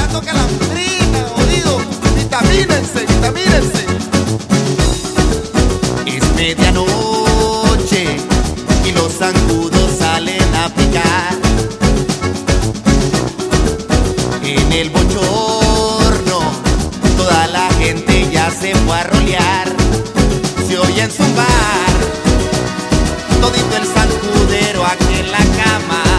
tomando calambrina, jodido. Vitamínense, vitamínense. Es medianoche y los zancudos salen a picar. En el bochorno toda la gente ya se fue a rolear. Se oye en zumbar todito el zancudero aquí en la cama.